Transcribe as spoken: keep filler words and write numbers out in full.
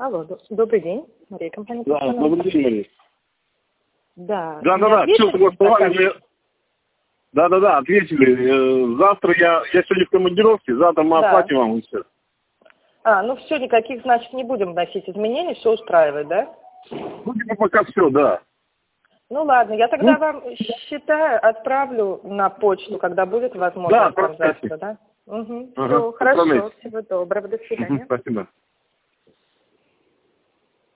Алло, д- добрый день. Мария, компания Да, «Персонал». добрый день, Мария. Да. Да, да, Мне да, все ответили согласовали. пока? Мы... Да, да, да, ответили. Э, Завтра я, я сегодня в командировке, завтра мы Да. оплатим вам и все. А, ну все, никаких, значит, не будем вносить изменений, все устраивает, да? Ну, типа пока все, да. Ну ладно, я тогда Ну, вам, считаю, отправлю на почту, когда будет да, возможность там отправьте. завтра, да? Угу. Ага, Все, хорошо, отправляйте. всего доброго, до Мгм, свидания. спасибо.